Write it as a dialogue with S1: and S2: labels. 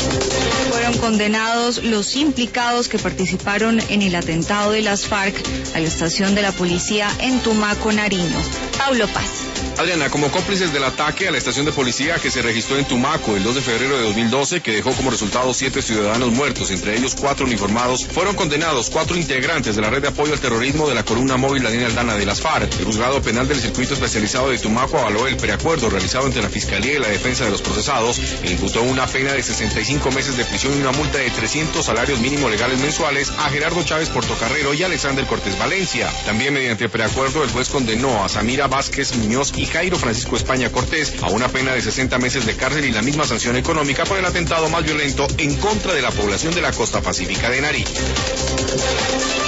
S1: Fueron condenados los implicados que participaron en el atentado de las FARC a la estación de la policía en Tumaco, Nariño. Pablo Paz.
S2: Adriana, como cómplices del ataque a la estación de policía que se registró en Tumaco el 2 de febrero de 2012, que dejó como resultado 7 ciudadanos muertos, entre ellos 4 uniformados, fueron condenados 4 integrantes de la red de apoyo al terrorismo de la columna móvil Daniel Aldana de las FARC. El juzgado penal del circuito especializado de Tumaco avaló el preacuerdo realizado entre la Fiscalía y la defensa de los procesados e imputó una pena de 65 meses de prisión y una multa de 300 salarios mínimos legales mensuales a Gerardo Chávez Portocarrero y Alexander Cortés Valencia. También mediante preacuerdo el juez condenó a Samira Vázquez Muñoz y Jairo Francisco España Cortés a una pena de 60 meses de cárcel y la misma sanción económica por el atentado más violento en contra de la población de la costa pacífica de Nariño.